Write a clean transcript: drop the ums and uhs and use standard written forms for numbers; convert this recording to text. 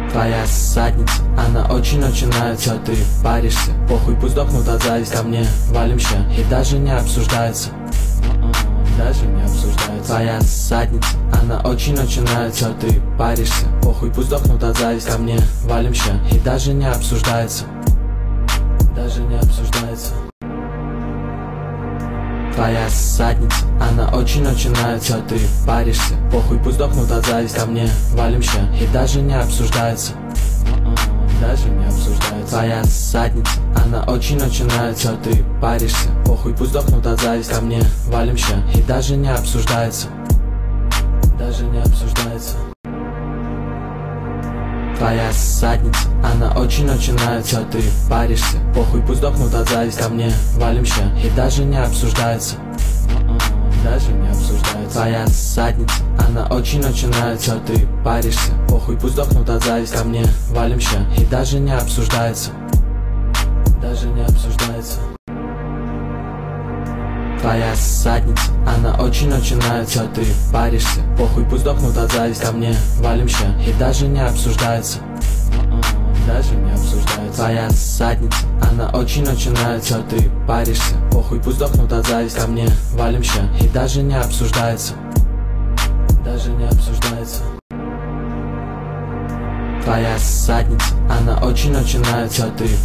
Твоя задница, она очень-очень нравится. Ты паришься, похуй, пусть сдохнут от зависти. А мне валим ща, и даже не обсуждается. Даже не обсуждается. Твоя задница, она очень-очень нравится. Ты паришься, похуй, пусть сдохнут от зависти. А мне валим ща, и даже не обсуждается. Даже не обсуждается. Твоя задница, она очень-очень нравится. Ты паришься, похуй, пусть сдохнут от зависти. А мне валим ща, и даже не обсуждается. Даже не обсуждается. Твоя задница, она очень-очень нравится. Ты паришься, похуй, пусть сдохнут от зависти. А мне валим ща, и даже не обсуждается. Даже не обсуждается. Твоя задница, она очень-очень нравится. Ты паришься, похуй, пусть сдохнут от зависти. А мне валим ща, и даже не обсуждается. Даже не обсуждается. Твоя задница, она очень-очень нравится. Ты паришься, похуй, пусть сдохнут от зависти. А мне валим ща, и даже не обсуждается. Даже не обсуждается. Твоя задница, она очень-очень нравится. Ты паришься, похуй, пусть сдохнут от зависти. А мне валим ща, и даже не обсуждается. Даже не обсуждается. Твоя задница, она очень-очень нравится. Ты паришься, похуй, пусть сдохнут от зависти. А мне валим ща, и даже не обсуждается. Даже не обсуждается. Твоя задница, она очень-очень нравится. Ты